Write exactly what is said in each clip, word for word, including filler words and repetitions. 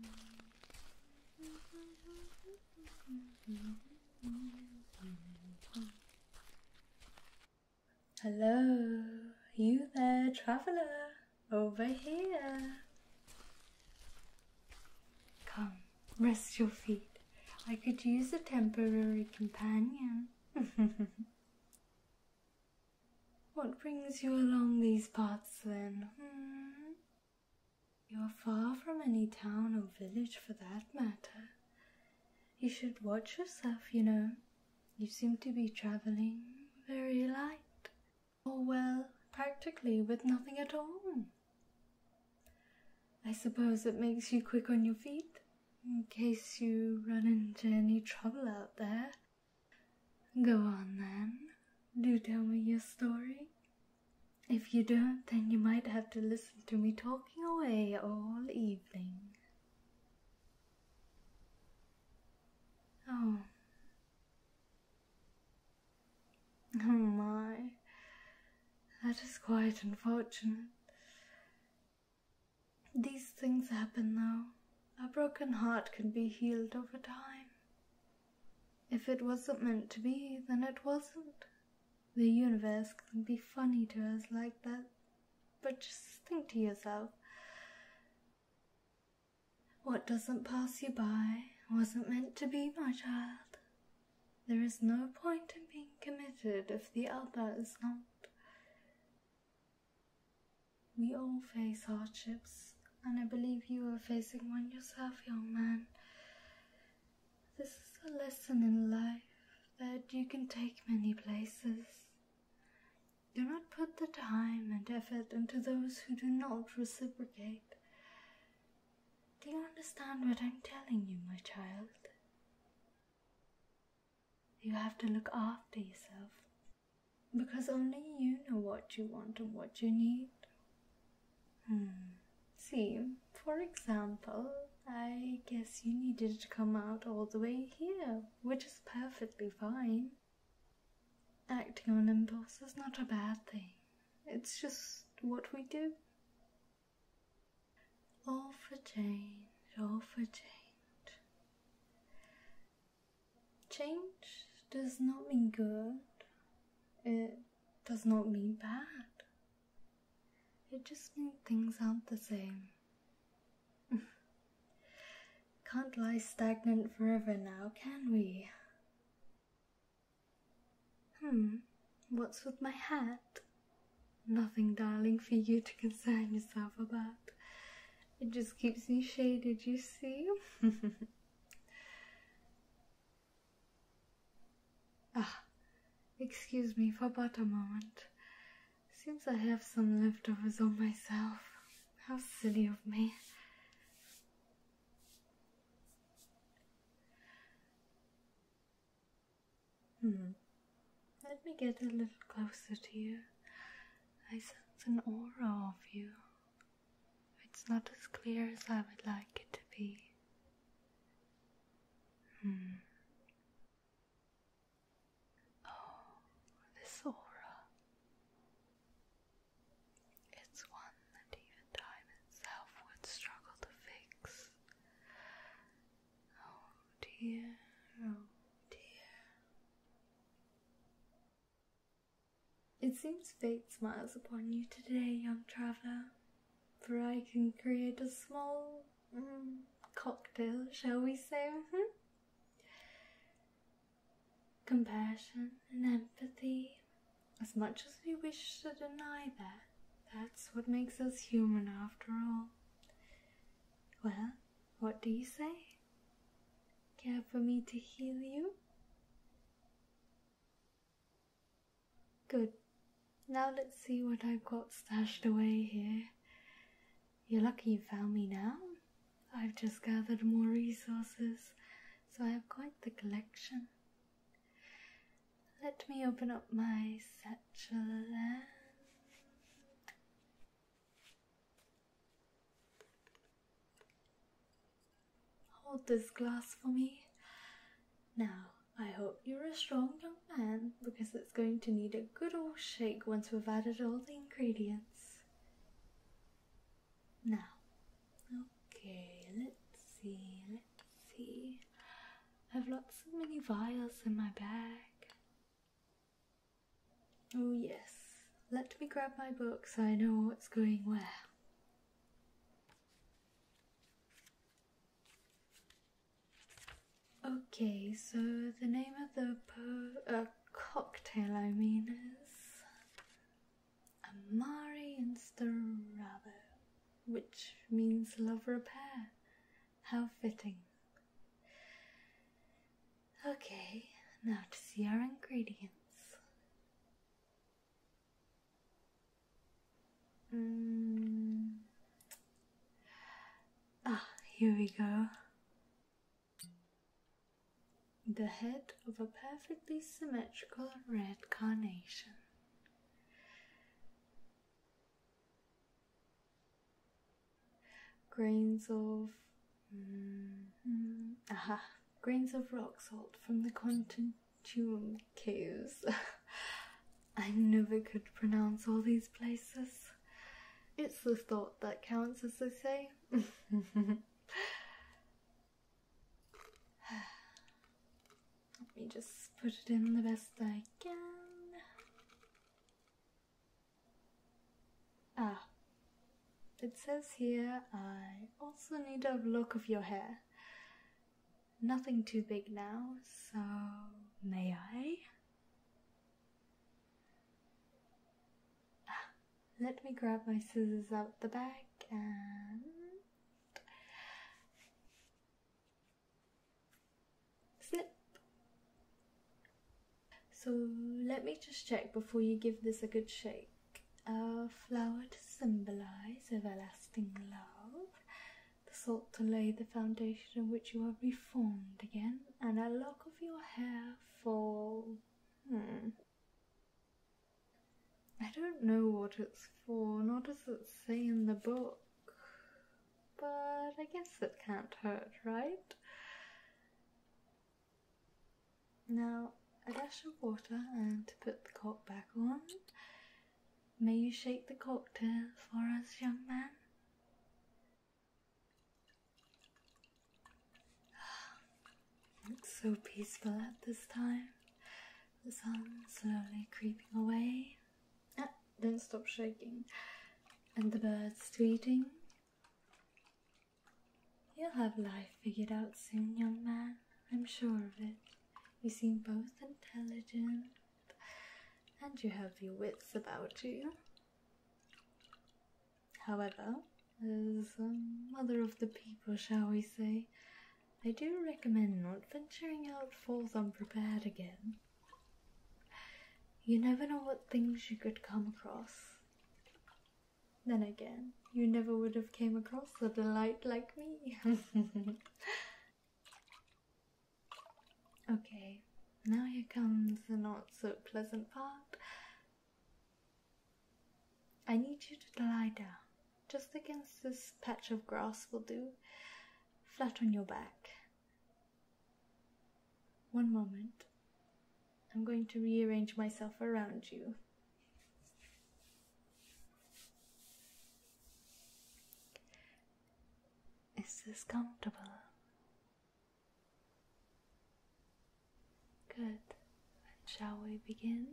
Hello, you there, traveler, over here. Come, rest your feet. I could use a temporary companion. What brings you along these paths then? Hmm? You are far from any town or village for that matter. You should watch yourself, you know. You seem to be traveling very light. Or, well, practically with nothing at all. I suppose it makes you quick on your feet, in case you run into any trouble out there. Go on then, do tell me your story. If you don't, then you might have to listen to me talking away all evening. Oh. Oh my. That is quite unfortunate. These things happen though. A broken heart can be healed over time. If it wasn't meant to be, then it wasn't. The universe can be funny to us like that. But just think to yourself, what doesn't pass you by wasn't meant to be, my child. There is no point in being committed if the other is not. We all face hardships, and I believe you are facing one yourself, young man. This is a lesson in life that you can take many places. Do not put the time and effort into those who do not reciprocate. Do you understand what I'm telling you, my child? You have to look after yourself, because only you know what you want and what you need. Hmm. See, for example, I guess you needed to come out all the way here, which is perfectly fine. Acting on impulse is not a bad thing. It's just what we do. All for change, all for change. Change does not mean good. It does not mean bad. It just means things aren't the same. Can't lie stagnant forever now, can we? Hmm, what's with my hat? Nothing, darling, for you to concern yourself about. It just keeps me shaded, you see? Ah, excuse me for but a moment. Seems I have some leftovers on myself. How silly of me. Hmm. Let me get a little closer to you. I sense an aura of you. It's not as clear as I would like it to be. Hmm. Oh, this aura. It's one that even time itself would struggle to fix. Oh dear, oh dear. It seems fate smiles upon you today, young traveler, for I can create a small mm, cocktail, shall we say? Mm-hmm. Compassion and empathy. As much as we wish to deny that, that's what makes us human after all. Well, what do you say? Care for me to heal you? Good. Now let's see what I've got stashed away here. You're lucky you found me now. I've just gathered more resources, so I have quite the collection. Let me open up my satchel and... hold this glass for me. Now, I hope you're a strong young man, because it's going to need a good old shake once we've added all the ingredients. Now, okay, let's see, let's see. I've lots of mini vials in my bag. Oh yes, let me grab my book so I know what's going where. Okay, so the name of the po uh, cocktail, I mean, is Amari Instarabo, which means love repair. How fitting. Okay, now to see our ingredients. Mm. Ah, here we go. The head of a perfectly symmetrical red carnation. Grains of mm, aha, grains of rock salt from the Quantum Caves. I never could pronounce all these places. It's the thought that counts, as they say. Let me just put it in the best I can. Ah, it says here I also need a look of your hair. Nothing too big now, so may I? Ah, let me grab my scissors out the bag and snip. So let me just check before you give this a good shake. A flower to symbolize everlasting love, the salt to lay the foundation on which you are reformed again, and a lock of your hair for... hmm. I don't know what it's for, nor does it say in the book, but I guess it can't hurt, right? Now, a dash of water and to put the cork back on. May you shake the cocktail for us, young man? It's so peaceful at this time. The sun slowly creeping away. Ah, don't stop shaking. And the birds tweeting. You'll have life figured out soon, young man. I'm sure of it. You seem both intelligent and you have your wits about you. However, as a mother of the people, shall we say, I do recommend not venturing out forth unprepared again. You never know what things you could come across. Then again, you never would have came across a delight like me. Okay, now here comes the not so pleasant part. I need you to lie down, just against this patch of grass will do, flat on your back. One moment, I'm going to rearrange myself around you. Is this comfortable? Good. And shall we begin?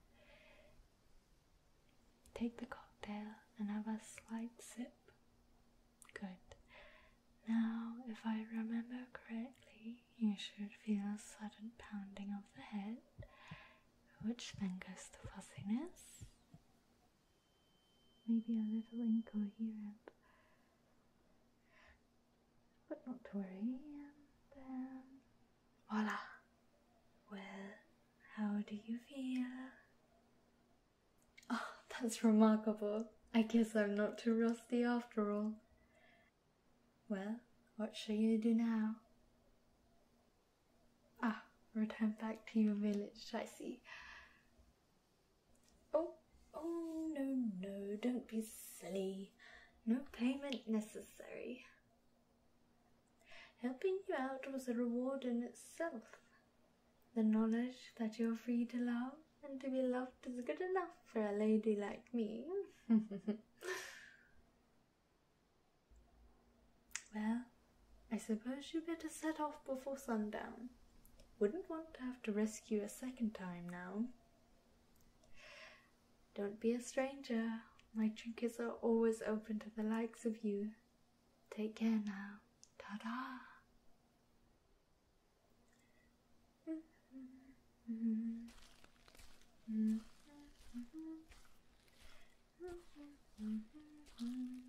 Take the cocktail and have a slight sip. Good. Now, if I remember correctly, you should feel a sudden pounding of the head, which then goes to fuzziness. Maybe a little incoherent. But not to worry, and then voila! Well, how do you feel? Oh, that's remarkable. I guess I'm not too rusty after all. Well, what shall you do now? Ah, return back to your village, I see. Oh, oh, no, no, don't be silly. No payment necessary. Helping you out was a reward in itself. The knowledge that you're free to love and to be loved is good enough for a lady like me. Well, I suppose you better set off before sundown. Wouldn't want to have to rescue a second time now. Don't be a stranger. My trinkets are always open to the likes of you. Take care now. Ta-da! Mm-hmm. Mm-hmm. Mm-hmm. Mm-hmm.